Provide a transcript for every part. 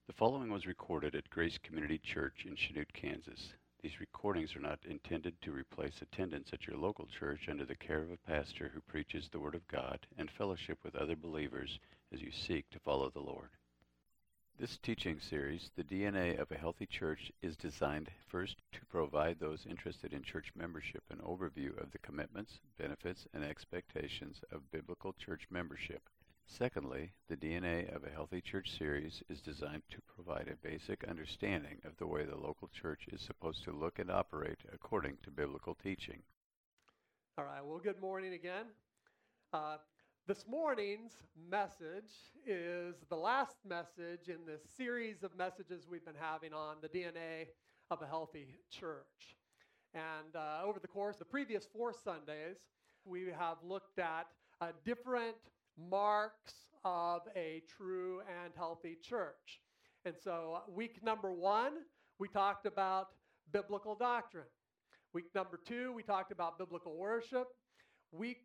The following was recorded at Grace Community Church in Chanute, Kansas. These recordings are not intended to replace attendance at your local church under the care of a pastor who preaches the Word of God and fellowship with other believers as you seek to follow the Lord. This teaching series, The DNA of a Healthy Church, is designed first to provide those interested in church membership an overview of the commitments, benefits, and expectations of biblical church membership. Secondly, the DNA of a Healthy Church series is designed to provide a basic understanding of the way the local church is supposed to look and operate according to biblical teaching. All right, well, good morning again. This morning's message is the last message in this series of messages we've been having on the DNA of a healthy church. And over the course of the previous 4 Sundays, we have looked at different marks of a true and healthy church. And so week number 1, we talked about biblical doctrine. Week number 2, we talked about biblical worship. Week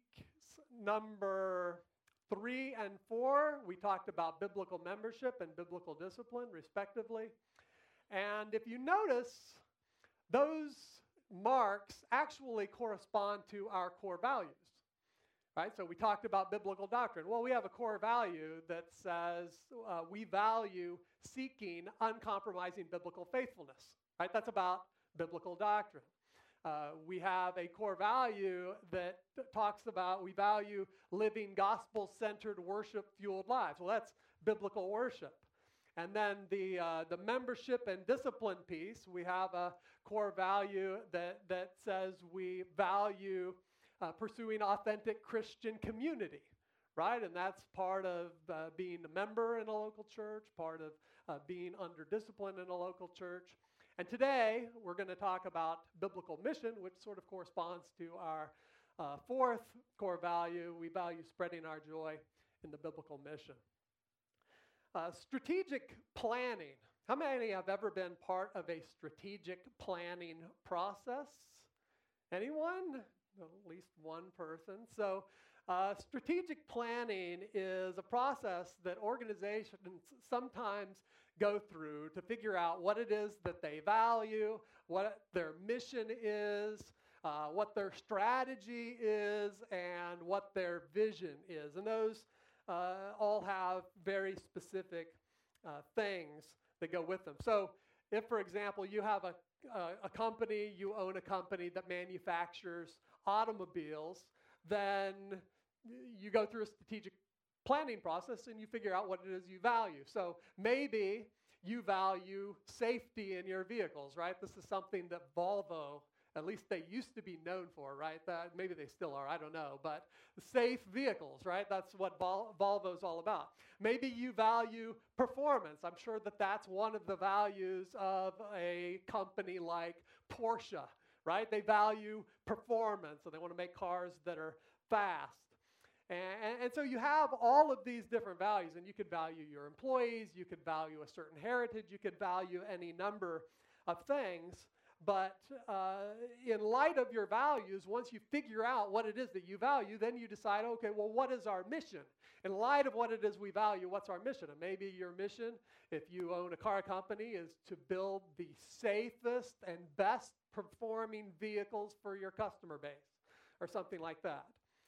number 3 and 4, we talked about biblical membership and biblical discipline, respectively. And if you notice, those marks actually correspond to our core values. Right, so we talked about biblical doctrine. Well, we have a core value that says we value seeking uncompromising biblical faithfulness. Right, that's about biblical doctrine. We have a core value that talks about we value living gospel-centered, worship-fueled lives. Well, that's biblical worship. And then the membership and discipline piece, we have a core value that says we value pursuing authentic Christian community, right? And that's part of being a member in a local church, part of being under discipline in a local church. And today, we're going to talk about biblical mission, which sort of corresponds to our 4th core value. We value spreading our joy in the biblical mission. Strategic planning. How many have ever been part of a strategic planning process? Anyone? At least one person. So strategic planning is a process that organizations sometimes go through to figure out what it is that they value, what their mission is, what their strategy is, and what their vision is. And those all have very specific things that go with them. So if, for example, you have a company, you own a company that manufactures automobiles, then you go through a strategic planning process and you figure out what it is you value. So maybe you value safety in your vehicles, right? This is something that Volvo, at least they used to be known for, right? Maybe they still are, I don't know. But safe vehicles, right? That's what Volvo's all about. Maybe you value performance. I'm sure that that's one of the values of a company like Porsche, right? They value performance, and they want to make cars that are fast. And so you have all of these different values, and you could value your employees, you could value a certain heritage, you could value any number of things. But in light of your values, once you figure out what it is that you value, then you decide, okay, well, what is our mission? In light of what it is we value, what's our mission? And maybe your mission, if you own a car company, is to build the safest and best performing vehicles for your customer base or something like that.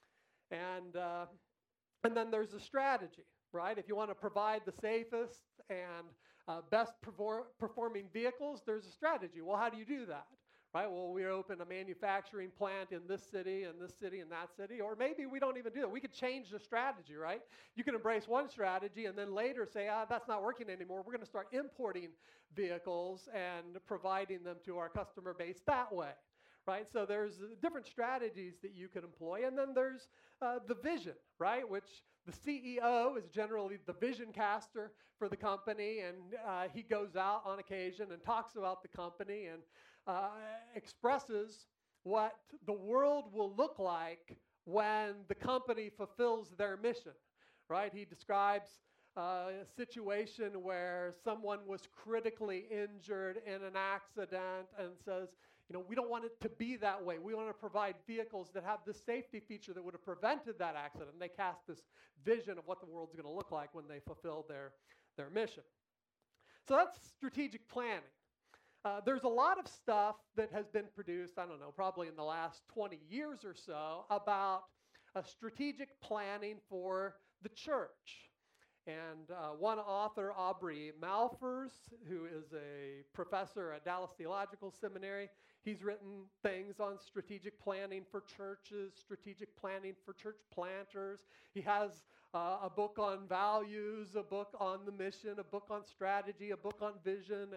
And then there's a strategy, right? If you want to provide the safest and best performing vehicles, there's a strategy. Well, how do you do that? Right? Well, we open a manufacturing plant in this city and this city and that city, or maybe we don't even do that. We could change the strategy, right? You can embrace one strategy and then later say, that's not working anymore. We're going to start importing vehicles and providing them to our customer base that way, right? So there's different strategies that you can employ, and then there's the vision, right? Which the CEO is generally the vision caster for the company, and he goes out on occasion and talks about the company and expresses what the world will look like when the company fulfills their mission, right? He describes a situation where someone was critically injured in an accident and says, we don't want it to be that way. We want to provide vehicles that have this safety feature that would have prevented that accident. And they cast this vision of what the world's going to look like when they fulfill their mission. So that's strategic planning. There's a lot of stuff that has been produced, I don't know, probably in the last 20 years or so, about strategic planning for the church. And one author, Aubrey Malphurs, who is a professor at Dallas Theological Seminary, he's written things on strategic planning for churches, strategic planning for church planters. He has a book on values, a book on the mission, a book on strategy, a book on vision,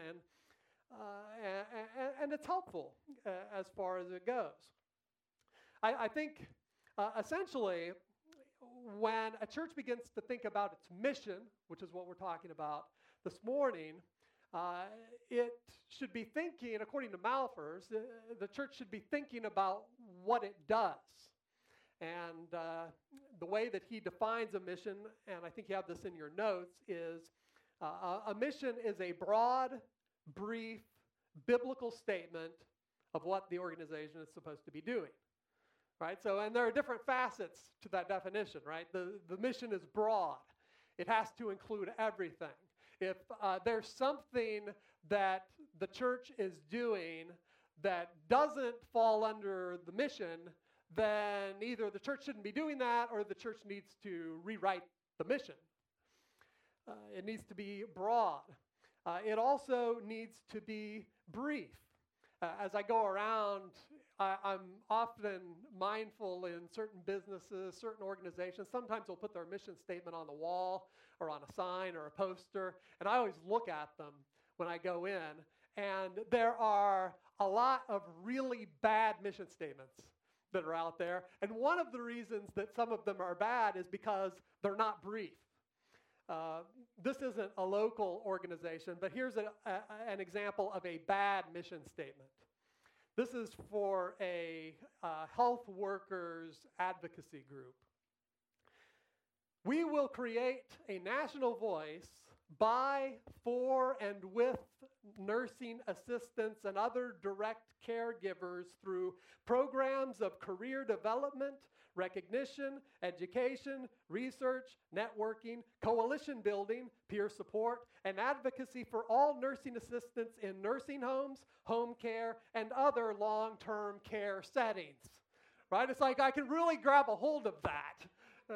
and it's helpful as far as it goes. I think essentially, when a church begins to think about its mission, which is what we're talking about this morning, it should be thinking, according to Malphurs, the church should be thinking about what it does. And the way that he defines a mission, and I think you have this in your notes, is a mission is a broad, brief, biblical statement of what the organization is supposed to be doing. Right? So, and there are different facets to that definition, right? The mission is broad. It has to include everything. If there's something that the church is doing that doesn't fall under the mission, then either the church shouldn't be doing that or the church needs to rewrite the mission. It needs to be broad. It also needs to be brief. As I go around, I'm often mindful in certain businesses, certain organizations. Sometimes they'll put their mission statement on the wall or on a sign or a poster, and I always look at them when I go in, and there are a lot of really bad mission statements that are out there, and one of the reasons that some of them are bad is because they're not brief. This isn't a local organization, but here's an example of a bad mission statement. This is for a health workers advocacy group. We will create a national voice by, for, and with nursing assistants and other direct caregivers through programs of career development, recognition, education, research, networking, coalition building, peer support, and advocacy for all nursing assistants in nursing homes, home care, and other long-term care settings. Right? It's like I can really grab a hold of that.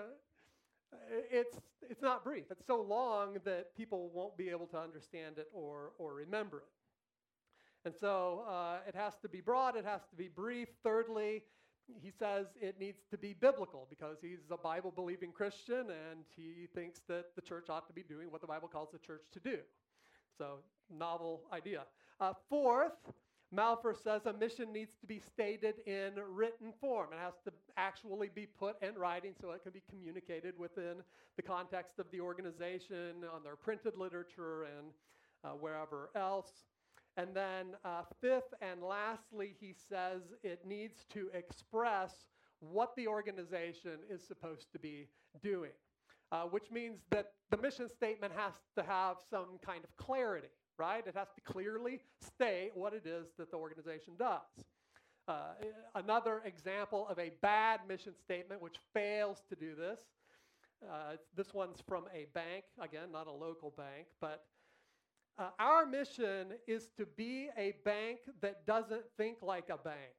It's not brief. It's so long that people won't be able to understand it or remember it. And so it has to be broad. It has to be brief. Thirdly, he says it needs to be biblical because he's a Bible-believing Christian and he thinks that the church ought to be doing what the Bible calls the church to do. So, novel idea. Fourth, Malphurs says a mission needs to be stated in written form. It has to actually be put in writing so it can be communicated within the context of the organization, on their printed literature, and wherever else. And then fifth and lastly, he says it needs to express what the organization is supposed to be doing, which means that the mission statement has to have some kind of clarity, right? It has to clearly state what it is that the organization does. Another example of a bad mission statement which fails to do this, this one's from a bank, again, not a local bank, but our mission is to be a bank that doesn't think like a bank.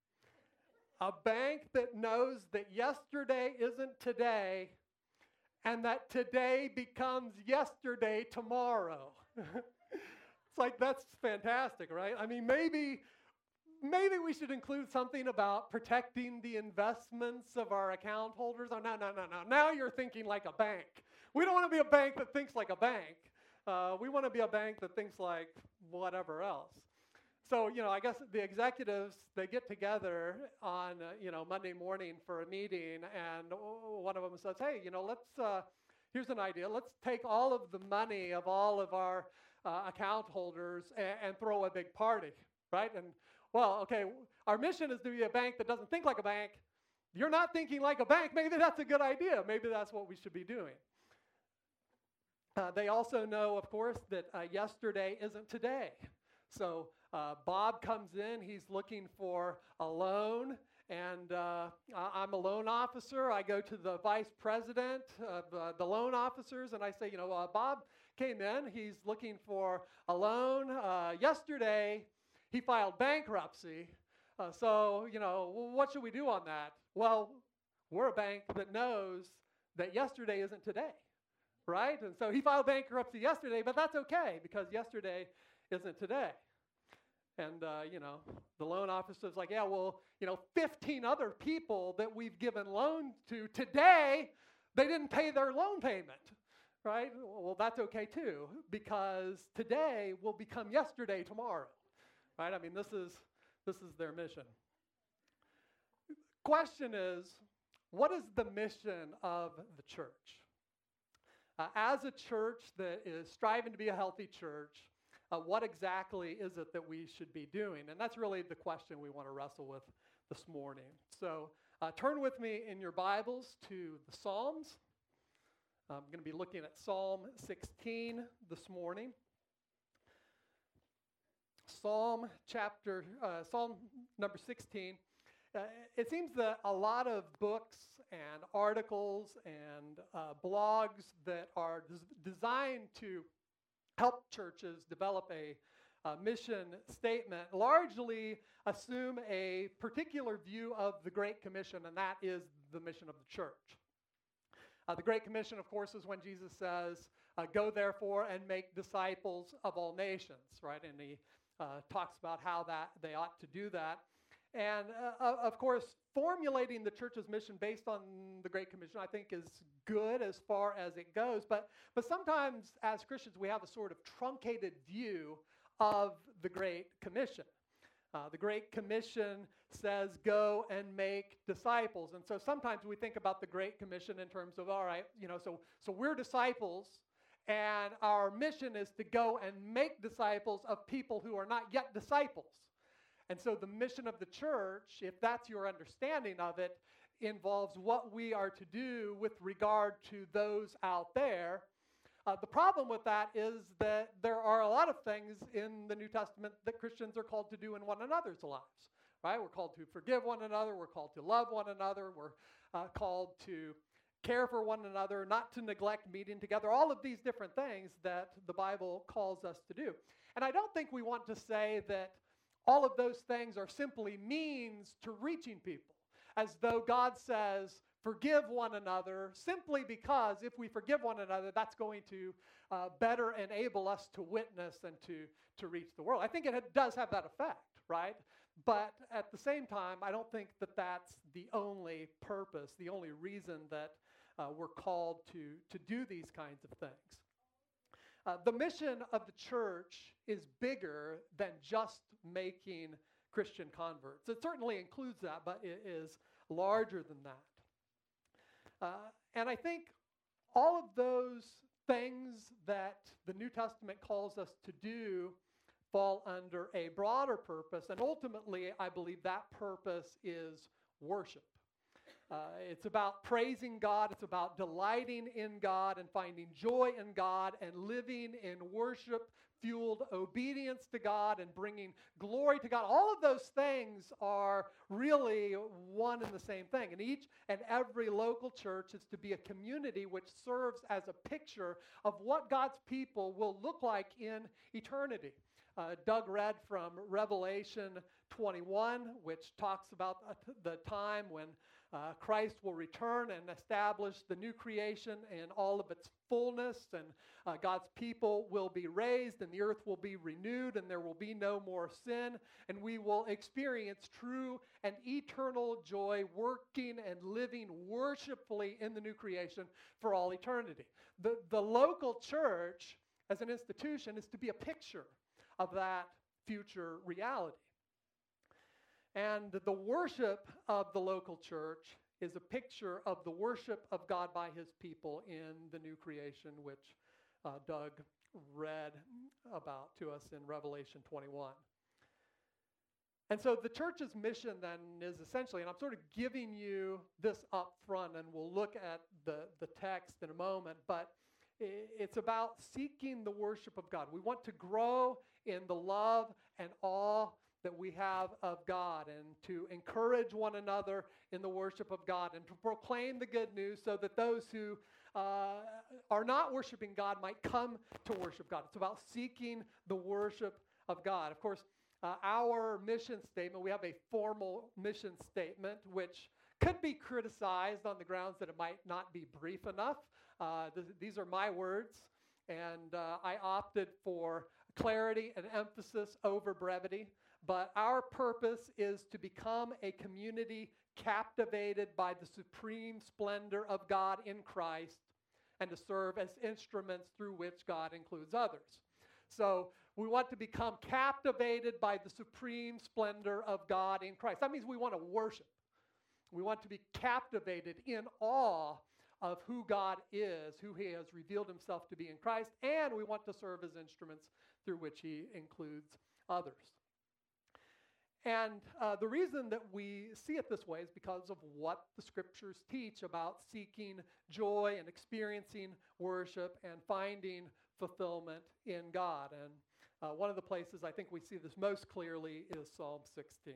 A bank that knows that yesterday isn't today and that today becomes yesterday tomorrow. It's like, that's fantastic, right? I mean, maybe we should include something about protecting the investments of our account holders. Oh, no. Now you're thinking like a bank. We don't want to be a bank that thinks like a bank. We want to be a bank that thinks like whatever else. So, I guess the executives, they get together on, Monday morning for a meeting, and one of them says, hey, here's an idea. Let's take all of the money of all of our account holders and throw a big party, right? And, well, okay, our mission is to be a bank that doesn't think like a bank. You're not thinking like a bank. Maybe that's a good idea. Maybe that's what we should be doing. They also know, of course, that yesterday isn't today. So Bob comes in. He's looking for a loan, and I'm a loan officer. I go to the vice president of the loan officers, and I say, Bob, came in. He's looking for a loan. Yesterday, he filed bankruptcy. So, what should we do on that? Well, we're a bank that knows that yesterday isn't today, right? And so he filed bankruptcy yesterday, but that's okay because yesterday isn't today. And, the loan officer's like, yeah, well, 15 other people that we've given loans to today, they didn't pay their loan payment, right? Well, that's okay too, because today will become yesterday tomorrow, right? I mean, this is their mission. Question is, what is the mission of the church? As a church that is striving to be a healthy church, what exactly is it that we should be doing? And that's really the question we want to wrestle with this morning. So turn with me in your Bibles to the Psalms. I'm going to be looking at Psalm 16 this morning. Psalm number 16. It seems that a lot of books and articles and blogs that are designed to help churches develop a mission statement largely assume a particular view of the Great Commission, and that is the mission of the church. The Great Commission, of course, is when Jesus says, go therefore and make disciples of all nations, right? And he talks about how that they ought to do that. And, of course, formulating the church's mission based on the Great Commission, I think, is good as far as it goes. But sometimes, as Christians, we have a sort of truncated view of the Great Commission. The Great Commission says, go and make disciples. And so sometimes we think about the Great Commission in terms of, all right, so we're disciples, and our mission is to go and make disciples of people who are not yet disciples. And so the mission of the church, if that's your understanding of it, involves what we are to do with regard to those out there. The problem with that is that there are a lot of things in the New Testament that Christians are called to do in one another's lives, right? We're called to forgive one another. We're called to love one another. We're called to care for one another, not to neglect meeting together, all of these different things that the Bible calls us to do. And I don't think we want to say that all of those things are simply means to reaching people, as though God says, forgive one another, simply because if we forgive one another, that's going to better enable us to witness and to reach the world. I think it does have that effect, right? But at the same time, I don't think that that's the only purpose, the only reason that we're called to do these kinds of things. The mission of the church is bigger than just making Christian converts. It certainly includes that, but it is larger than that. And I think all of those things that the New Testament calls us to do fall under a broader purpose, and ultimately, I believe that purpose is worship. It's about praising God. It's about delighting in God and finding joy in God and living in worship-fueled obedience to God and bringing glory to God. All of those things are really one and the same thing. And each and every local church is to be a community which serves as a picture of what God's people will look like in eternity. Doug read from Revelation 21, which talks about the time when Christ will return and establish the new creation in all of its fullness, and God's people will be raised, and the earth will be renewed, and there will be no more sin, and we will experience true and eternal joy working and living worshipfully in the new creation for all eternity. The local church as an institution is to be a picture of that future reality. And the worship of the local church is a picture of the worship of God by his people in the new creation, which Doug read about to us in Revelation 21. And so the church's mission then is essentially, and I'm sort of giving you this up front, and we'll look at the text in a moment, but it's about seeking the worship of God. We want to grow in the love and awe that we have of God, and to encourage one another in the worship of God, and to proclaim the good news so that those who are not worshiping God might come to worship God. It's about seeking the worship of God. Of course, our mission statement, we have a formal mission statement, which could be criticized on the grounds that it might not be brief enough. These are my words, and I opted for clarity and emphasis over brevity. But our purpose is to become a community captivated by the supreme splendor of God in Christ and to serve as instruments through which God includes others. So we want to become captivated by the supreme splendor of God in Christ. That means we want to worship. We want to be captivated in awe of who God is, who he has revealed himself to be in Christ, and we want to serve as instruments through which he includes others. And the reason that we see it this way is because of what the scriptures teach about seeking joy and experiencing worship and finding fulfillment in God. And one of the places I think we see this most clearly is Psalm 16.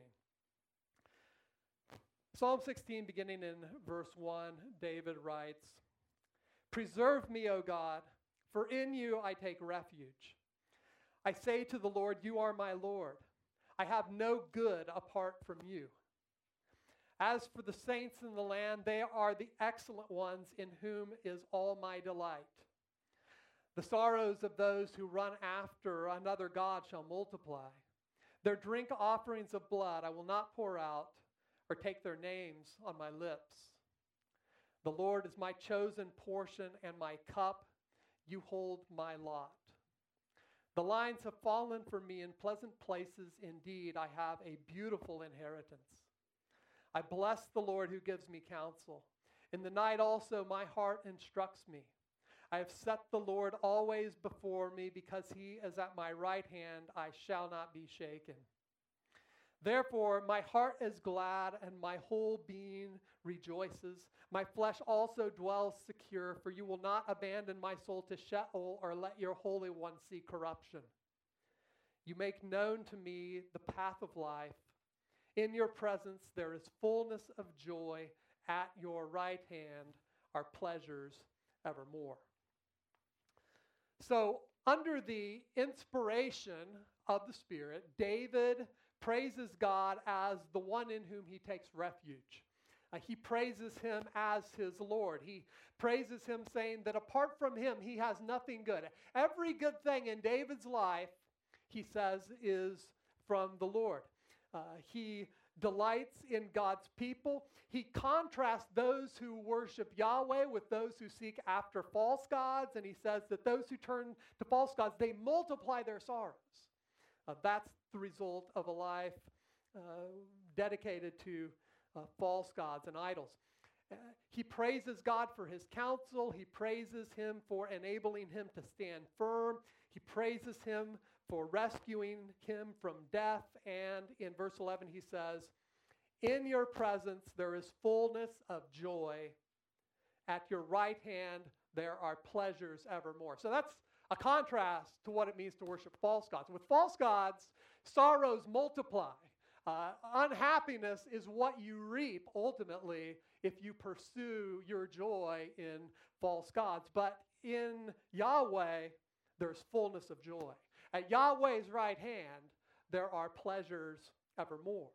Psalm 16, beginning in verse 1, David writes, "Preserve me, O God, for in you I take refuge. I say to the Lord, you are my Lord. I have no good apart from you. As for the saints in the land, they are the excellent ones in whom is all my delight. The sorrows of those who run after another God shall multiply. Their drink offerings of blood I will not pour out, or take their names on my lips. The Lord is my chosen portion and my cup. You hold my lot. The lines have fallen for me in pleasant places. Indeed, I have a beautiful inheritance. I bless the Lord who gives me counsel. In the night also my heart instructs me. I have set the Lord always before me, because he is at my right hand. I shall not be shaken. Therefore, my heart is glad and my whole being rejoices. My flesh also dwells secure, for you will not abandon my soul to Sheol or let your Holy One see corruption. You make known to me the path of life. In your presence there is fullness of joy. At your right hand are pleasures evermore." So, under the inspiration of the Spirit, David praises God as the one in whom he takes refuge. He praises him as his Lord. He praises him, saying that apart from him, he has nothing good. Every good thing in David's life, he says, is from the Lord. He delights in God's people. He contrasts those who worship Yahweh with those who seek after false gods, and he says that those who turn to false gods, they multiply their sorrows. That's the result of a life dedicated to false gods and idols. He praises God for his counsel. He praises him for enabling him to stand firm. He praises him for rescuing him from death. And in verse 11 he says, "In your presence there is fullness of joy. At your right hand there are pleasures evermore." So that's a contrast to what it means to worship false gods. With false gods, sorrows multiply. Unhappiness is what you reap ultimately if you pursue your joy in false gods. But in Yahweh, there's fullness of joy. At Yahweh's right hand, there are pleasures evermore.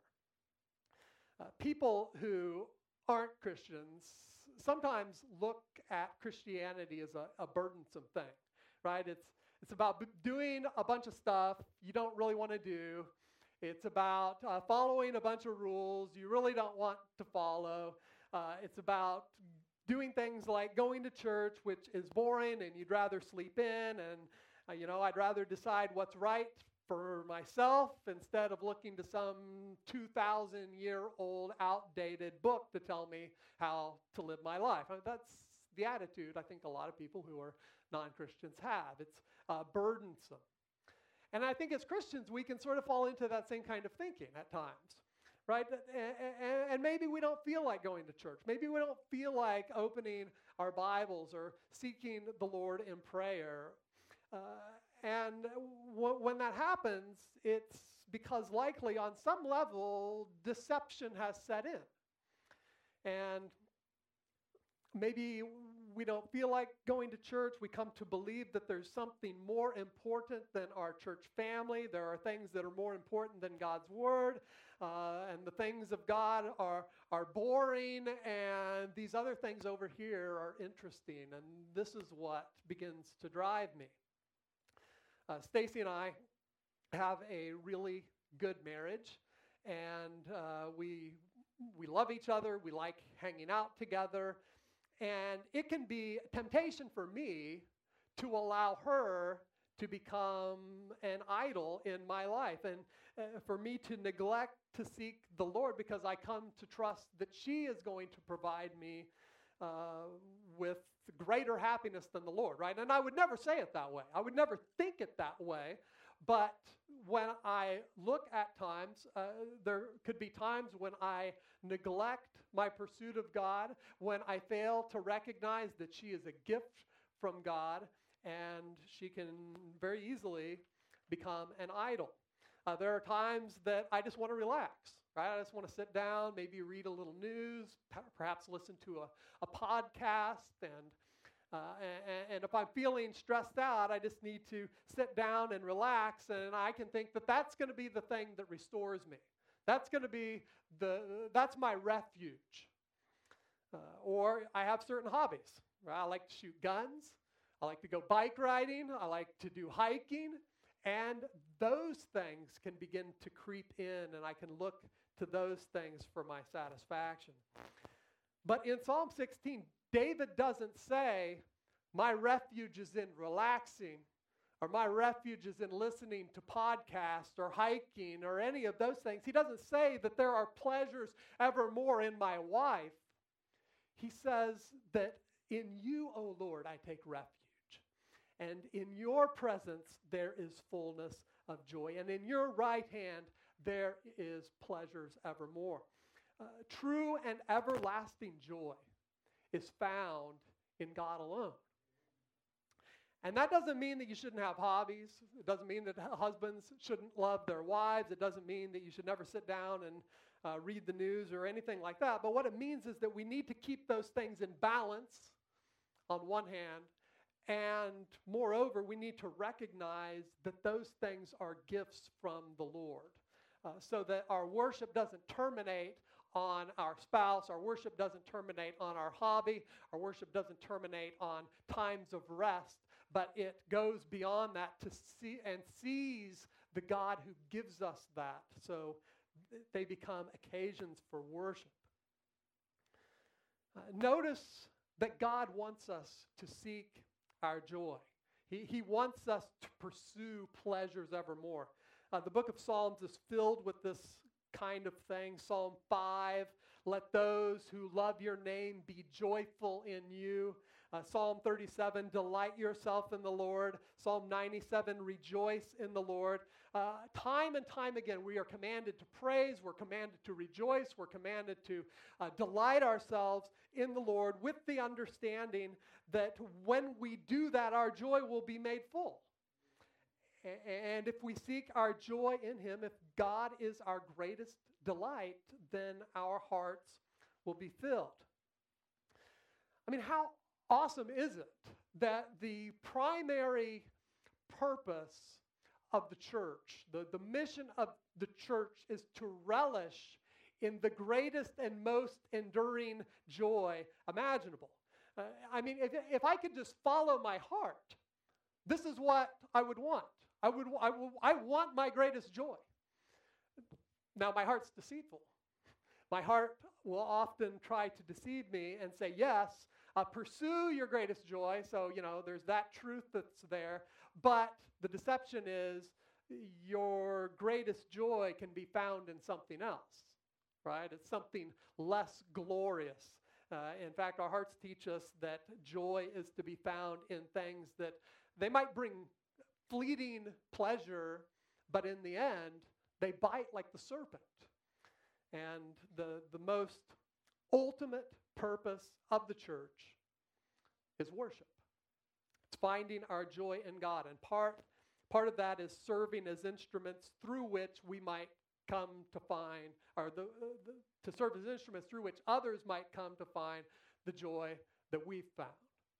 People who aren't Christians sometimes look at Christianity as a burdensome thing, right? It's about doing a bunch of stuff you don't really want to do. It's about following a bunch of rules you really don't want to follow. It's about doing things like going to church, which is boring and you'd rather sleep in. And, I'd rather decide what's right for myself instead of looking to some 2,000-year-old outdated book to tell me how to live my life. That's the attitude I think a lot of people who are non-Christians have. It's burdensome. And I think as Christians, we can sort of fall into that same kind of thinking at times, right? And maybe we don't feel like going to church. Maybe we don't feel like opening our Bibles or seeking the Lord in prayer. And when that happens, it's because likely on some level, deception has set in. And maybe we don't feel like going to church. We come to believe that there's something more important than our church family. There are things that are more important than God's word. And the things of God are boring, and these other things over here are interesting. And this is what begins to drive me. Stacy and I have a really good marriage, and we love each other. We like hanging out together, and it can be a temptation for me to allow her to become an idol in my life, and for me to neglect to seek the Lord, because I come to trust that she is going to provide me with greater happiness than the Lord, right? And I would never say it that way. I would never think it that way. But when I look at times, there could be times when I neglect my pursuit of God, when I fail to recognize that she is a gift from God, and she can very easily become an idol. There are times that I just want to relax, right? I just want to sit down, maybe read a little news, perhaps listen to a podcast, and if I'm feeling stressed out, I just need to sit down and relax, and I can think that that's going to be the thing that restores me. That's going to be that's my refuge. Or I have certain hobbies, right? I like to shoot guns. I like to go bike riding. I like to do hiking. And those things can begin to creep in, and I can look to those things for my satisfaction. But in Psalm 16, David doesn't say, my refuge is in relaxing, or my refuge is in listening to podcasts or hiking or any of those things. He doesn't say that there are pleasures evermore in my wife. He says that in you, O Lord, I take refuge. And in your presence there is fullness of joy. And in your right hand there is pleasures evermore. True and everlasting joy is found in God alone. And that doesn't mean that you shouldn't have hobbies. It doesn't mean that husbands shouldn't love their wives. It doesn't mean that you should never sit down and read the news or anything like that. But what it means is that we need to keep those things in balance on one hand. And moreover, we need to recognize that those things are gifts from the Lord, so that our worship doesn't terminate on our spouse, our worship doesn't terminate on our hobby, our worship doesn't terminate on times of rest, but it goes beyond that to see and sees the God who gives us that, so they become occasions for worship. Notice that God wants us to seek our joy. He wants us to pursue pleasures evermore. The book of Psalms is filled with this kind of thing. Psalm 5, let those who love your name be joyful in you. Psalm 37, delight yourself in the Lord. Psalm 97, rejoice in the Lord. Time and time again, we are commanded to praise, we're commanded to rejoice, we're commanded to delight ourselves in the Lord, with the understanding that when we do that, our joy will be made full. And if we seek our joy in Him, if God is our greatest delight, then our hearts will be filled. I mean, how awesome is it that the primary purpose of the church, the mission of the church, is to relish in the greatest and most enduring joy imaginable. I mean, if I could just follow my heart, this is what I would want. I want my greatest joy. Now, my heart's deceitful. My heart will often try to deceive me and say, yes, pursue your greatest joy. So, there's that truth that's there. But the deception is your greatest joy can be found in something else, right? It's something less glorious. In fact, our hearts teach us that joy is to be found in things that they might bring fleeting pleasure, but in the end, they bite like the serpent. And the most ultimate purpose of the church is worship. It's finding our joy in God. And part of that is serving as instruments through which we might come to find, or to serve as instruments through which others might come to find the joy that we've found.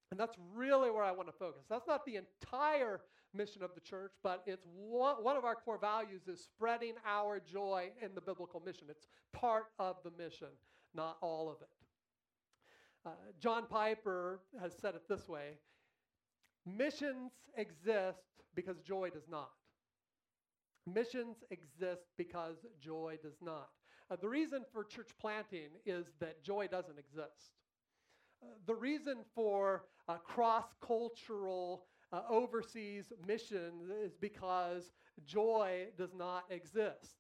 And that's really where I want to focus. That's not the entire mission of the church, but it's one of our core values is spreading our joy in the biblical mission. It's part of the mission, not all of it. John Piper has said it this way: missions exist because joy does not. Missions exist because joy does not. The reason for church planting is that joy doesn't exist. The reason for cross-cultural overseas mission is because joy does not exist.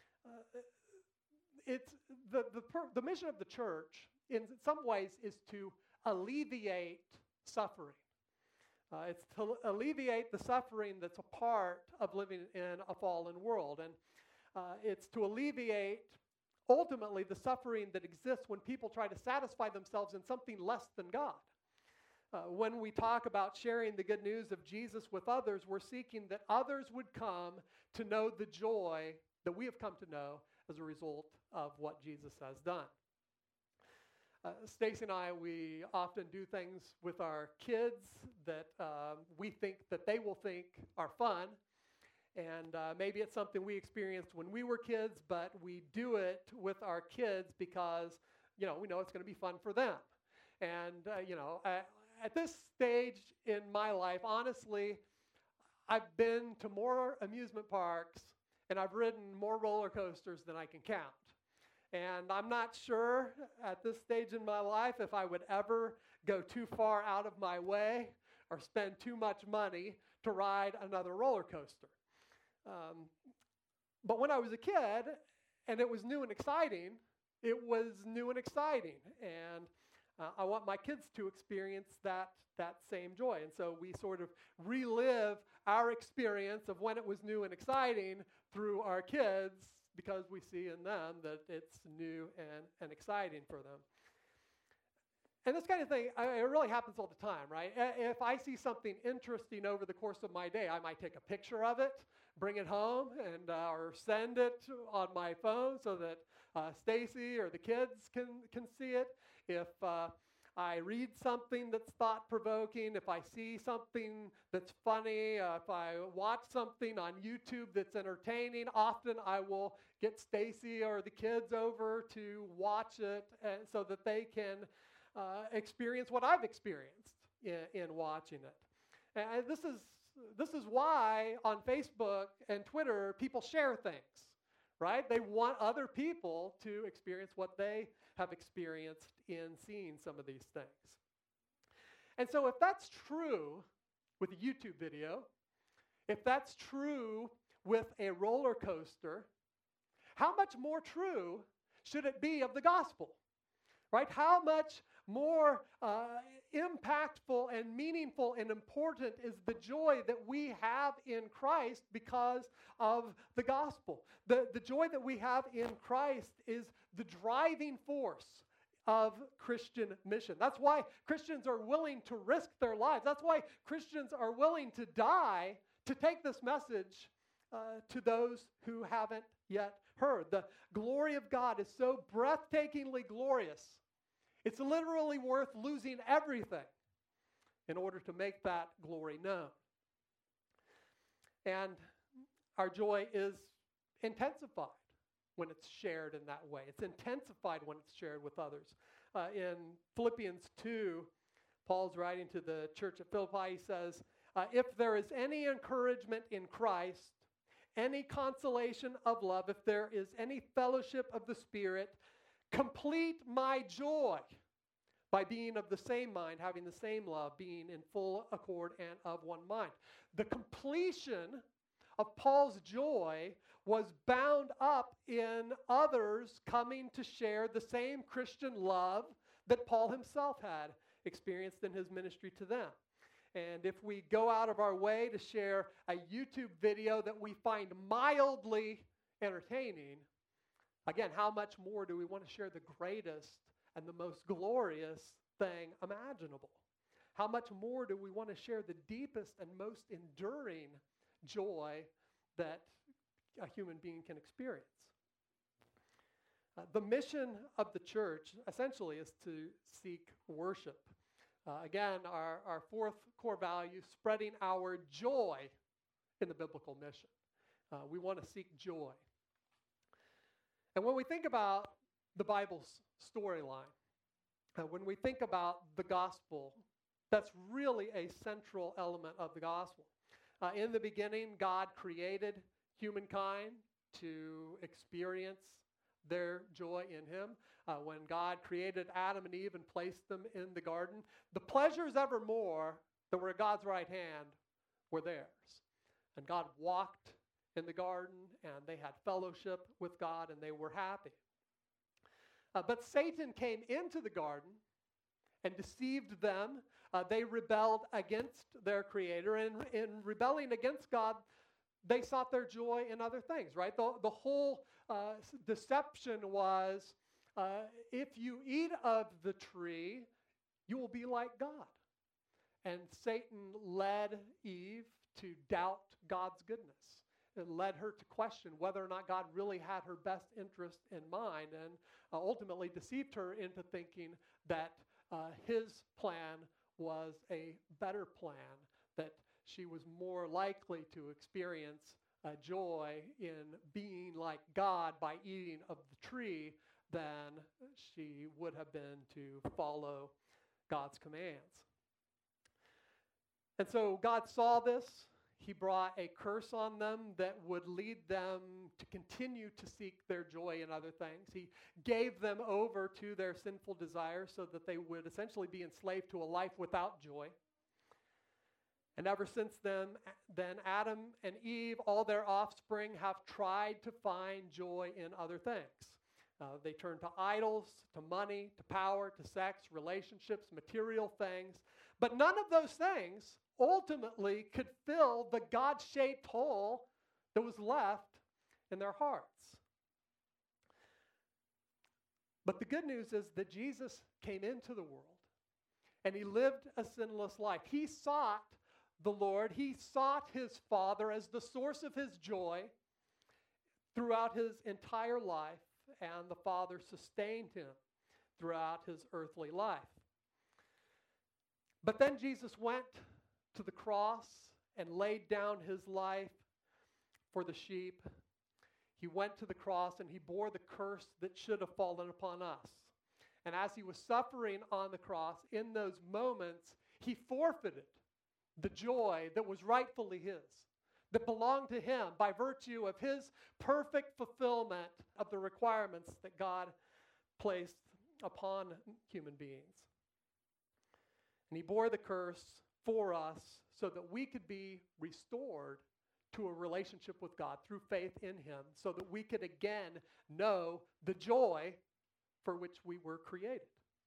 It's the mission of the church, in some ways, is to alleviate suffering. It's to alleviate the suffering that's a part of living in a fallen world. And it's to alleviate, ultimately, the suffering that exists when people try to satisfy themselves in something less than God. When we talk about sharing the good news of Jesus with others, we're seeking that others would come to know the joy that we have come to know as a result of what Jesus has done. Stacy and I, we often do things with our kids that we think that they will think are fun. And maybe it's something we experienced when we were kids, but we do it with our kids because, we know it's going to be fun for them. And, at this stage in my life, honestly, I've been to more amusement parks and I've ridden more roller coasters than I can count. And I'm not sure at this stage in my life if I would ever go too far out of my way or spend too much money to ride another roller coaster. But when I was a kid and it was new and exciting, it was new and exciting. And I want my kids to experience that same joy. And so we sort of relive our experience of when it was new and exciting through our kids because we see in them that it's new and exciting for them. And this kind of thing, it really happens all the time, right? If I see something interesting over the course of my day, I might take a picture of it, bring it home, and or send it on my phone so that Stacy or the kids can see it. If I read something that's thought-provoking, if I see something that's funny, if I watch something on YouTube that's entertaining, often I will get Stacy or the kids over to watch it so that they can experience what I've experienced in watching it. And this is why on Facebook and Twitter people share things, right? They want other people to experience what they have experienced in seeing some of these things. And so if that's true with a YouTube video, if that's true with a roller coaster, how much more true should it be of the gospel? Right? How much more impactful and meaningful and important is the joy that we have in Christ because of the gospel? The joy that we have in Christ is the driving force of Christian mission. That's why Christians are willing to risk their lives. That's why Christians are willing to die to take this message to those who haven't yet heard. The glory of God is so breathtakingly glorious. It's literally worth losing everything in order to make that glory known. And our joy is intensified when it's shared in that way. It's intensified when it's shared with others. In Philippians 2, Paul's writing to the church at Philippi. He says, if there is any encouragement in Christ, any consolation of love, if there is any fellowship of the Spirit, complete my joy by being of the same mind, having the same love, being in full accord and of one mind. The completion of Paul's joy was bound up in others coming to share the same Christian love that Paul himself had experienced in his ministry to them. And if we go out of our way to share a YouTube video that we find mildly entertaining, again, how much more do we want to share the greatest and the most glorious thing imaginable? How much more do we want to share the deepest and most enduring joy that a human being can experience? The mission of the church essentially is to seek worship. Again, our fourth core value, spreading our joy in the biblical mission. We want to seek joy. And when we think about the Bible's storyline, when we think about the gospel, that's really a central element of the gospel. In the beginning, God created humankind to experience their joy in him. When God created Adam and Eve and placed them in the garden, the pleasures evermore that were at God's right hand were theirs. And God walked in the garden, and they had fellowship with God, and they were happy. But Satan came into the garden and deceived them. They rebelled against their Creator, and in rebelling against God, they sought their joy in other things, right? The whole deception was, if you eat of the tree, you will be like God. And Satan led Eve to doubt God's goodness. It led her to question whether or not God really had her best interest in mind, and ultimately deceived her into thinking that his plan was a better plan, that she was more likely to experience joy in being like God by eating of the tree than she would have been to follow God's commands. And so God saw this. He brought a curse on them that would lead them to continue to seek their joy in other things. He gave them over to their sinful desires so that they would essentially be enslaved to a life without joy. And ever since then Adam and Eve, all their offspring, have tried to find joy in other things. They turn to idols, to money, to power, to sex, relationships, material things. But none of those things ultimately could fill the God-shaped hole that was left in their hearts. But the good news is that Jesus came into the world and he lived a sinless life. He sought the Lord. He sought his Father as the source of his joy throughout his entire life, and the Father sustained him throughout his earthly life. But then Jesus went to the cross and laid down his life for the sheep. He went to the cross and he bore the curse that should have fallen upon us. And as he was suffering on the cross, in those moments, he forfeited the joy that was rightfully his, that belonged to him by virtue of his perfect fulfillment of the requirements that God placed upon human beings. And he bore the curse for us so that we could be restored to a relationship with God through faith in him, so that we could again know the joy for which we were created.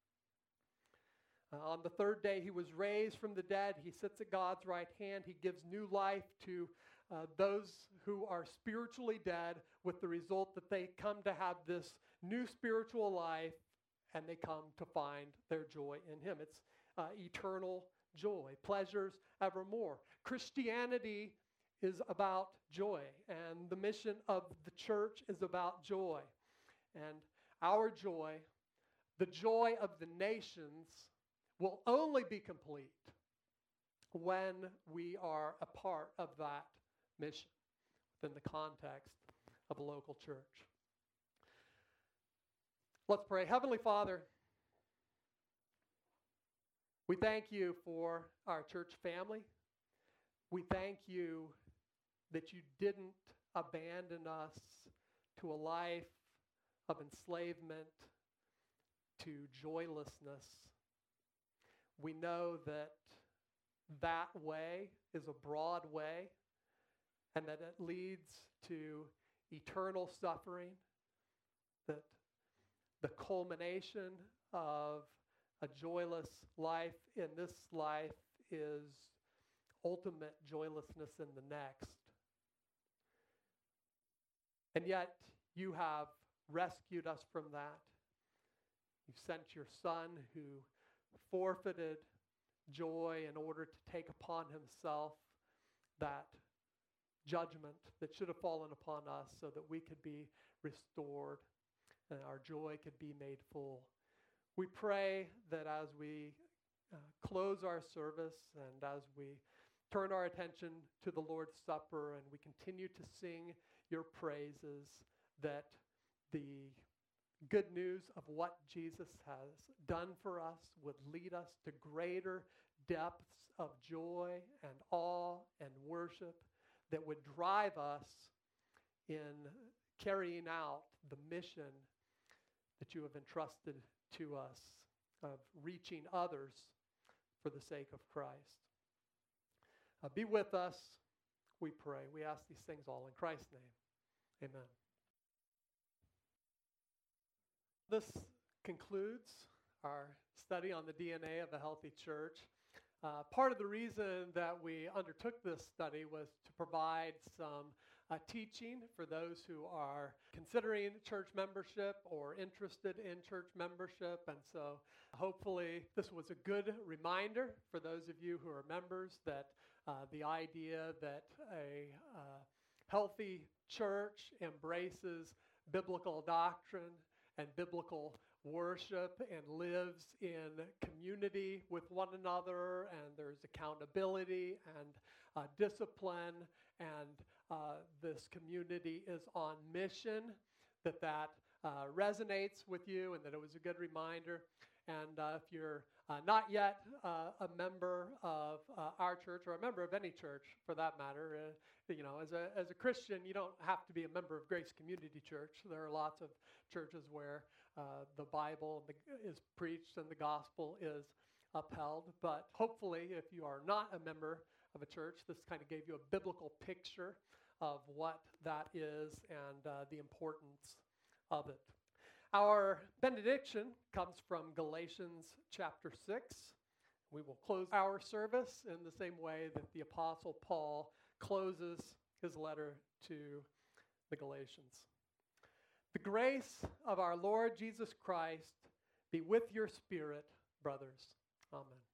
On the third day, he was raised from the dead. He sits at God's right hand. He gives new life to those who are spiritually dead, with the result that they come to have this new spiritual life, and they come to find their joy in him. It's eternal joy, pleasures evermore. Christianity is about joy, and the mission of the church is about joy. And our joy, the joy of the nations, will only be complete when we are a part of that mission within the context of a local church. Let's pray. Heavenly Father, we thank you for our church family. We thank you that you didn't abandon us to a life of enslavement, to joylessness. We know that that way is a broad way, and that it leads to eternal suffering, that the culmination of a joyless life in this life is ultimate joylessness in the next. And yet, you have rescued us from that. You sent your Son who forfeited joy in order to take upon himself that judgment that should have fallen upon us, so that we could be restored and our joy could be made full. We pray that as we close our service and as we turn our attention to the Lord's Supper and we continue to sing your praises, that the good news of what Jesus has done for us would lead us to greater depths of joy and awe and worship that would drive us in carrying out the mission that you have entrusted to us of reaching others for the sake of Christ. Be with us, we pray. We ask these things all in Christ's name. Amen. This concludes our study on the DNA of a healthy church. Part of the reason that we undertook this study was to provide some teaching for those who are considering church membership or interested in church membership. And so hopefully this was a good reminder for those of you who are members that the idea that a healthy church embraces biblical doctrine and biblical worship and lives in community with one another, and there's accountability and discipline, and this community is on mission, that resonates with you, and that it was a good reminder. And if you're not yet a member of our church, or a member of any church for that matter, as a Christian, you don't have to be a member of Grace Community Church. There are lots of churches where the Bible is preached and the gospel is upheld. But hopefully, if you are not a member of a church, this kind of gave you a biblical picture of what that is and the importance of it. Our benediction comes from Galatians chapter 6. We will close our service in the same way that the Apostle Paul closes his letter to the Galatians. The grace of our Lord Jesus Christ be with your spirit, brothers. Amen.